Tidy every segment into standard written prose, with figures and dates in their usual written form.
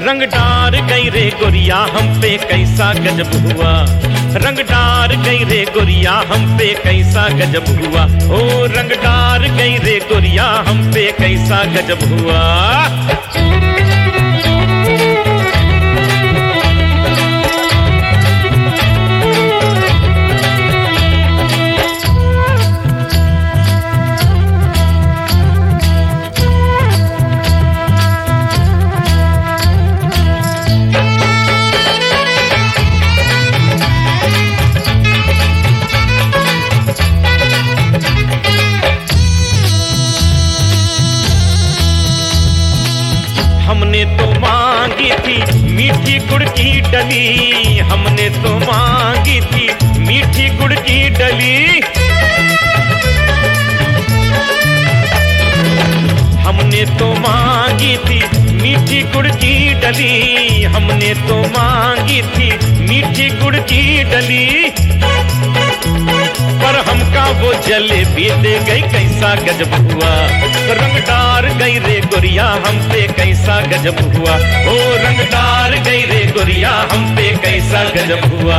रंगदार गई रे गोरिया हम पे कैसा गजब हुआ, रंगदार गई रे गोरिया हम पे कैसा गजब हुआ, ओ रंगदार गई रे गोरिया हम पे कैसा गजब हुआ। हमने तो मांगी थी मीठी गुड़ की डली, हमने तो मांगी थी मीठी गुड़ की डली, हमने तो मांगी थी मीठी गुड़ की डली, हमने तो मांगी थी मीठी गुड़ की डली, पर हमका वो जलेबी दे गई कैसा गजब हुआ, रंगदार गई रे गोरिया हम पे कैसा गजब हुआ, ओ रंगदार गई रे गोरिया हम पे कैसा गजब हुआ।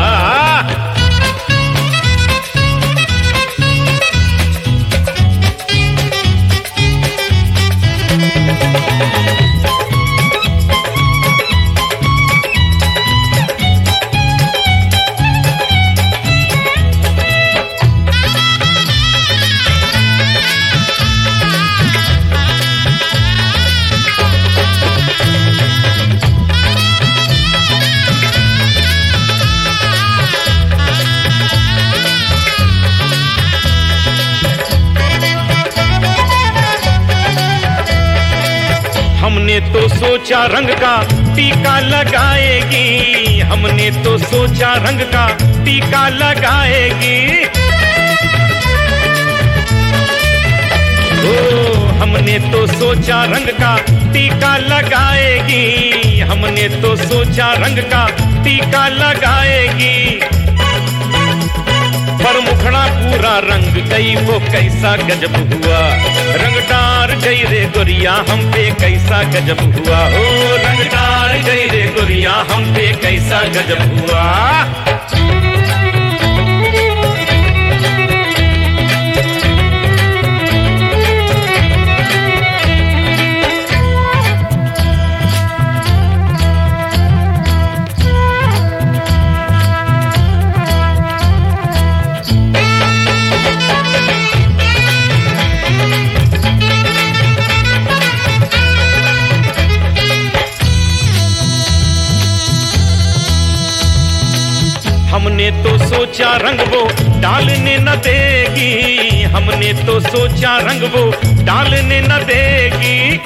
हमने तो सोचा रंग का टीका लगाएगी, हमने तो सोचा रंग का टीका लगाएगी, ओ हमने तो सोचा रंग का टीका लगाएगी, हमने तो सोचा रंग का टीका लगाएगी, पर मुखड़ा पूरा रंग गई वो कैसा गजब हुआ, रंगदार गई रे गोरिया हम पे कैसा गजब हुआ, ओ रंगदार गई रे गोरिया हम पे कैसा गजब हुआ। हमने तो सोचा रंग वो डालने न देगी, हमने तो सोचा रंग वो डालने न देगी,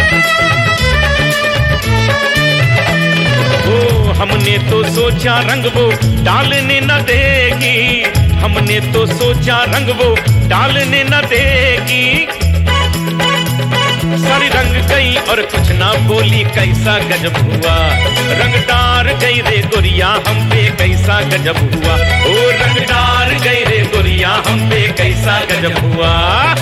ओ हमने तो सोचा रंग वो डालने न देगी, हमने तो सोचा रंग वो डालने न देगी, सारी रंग गई और कुछ ना बोली कैसा गजब हुआ, रंगदार गई रे गोरिया हम पे कैसा गजब हुआ, ओ रंगदार गई रे गोरिया हम पे कैसा गजब हुआ।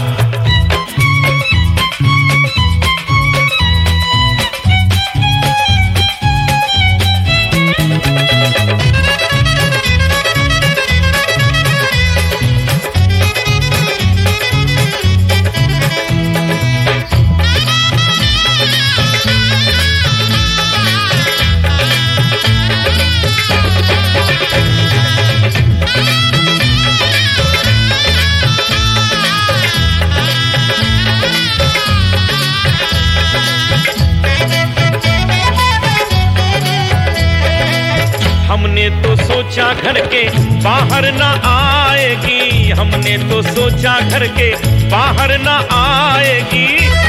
हमने तो सोचा घर के बाहर न आएगी, हमने तो सोचा घर के बाहर न आएगी,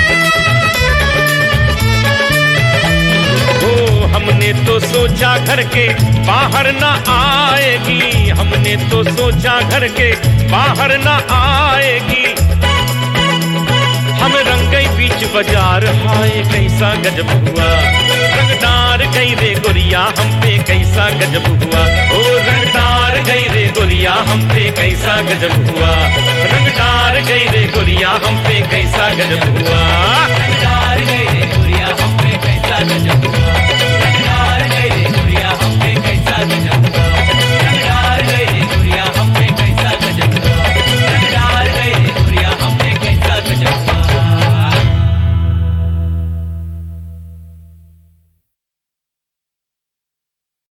ओ हमने तो सोचा घर के बाहर न आएगी, हमने तो सोचा घर के बाहर न आएगी, हम रंग गई बीच बाजार हाय कैसा गजब हुआ, रंगदार गई रे गोरिया हम पे कैसा गजब हुआ, ओ रंगदार गई रे गोरिया हम पे कैसा गजब हुआ, रंगदार गई रे गोरिया हम पे कैसा गजब हुआ, रंगदार गई रे गोरिया हम पे कैसा गजब हुआ।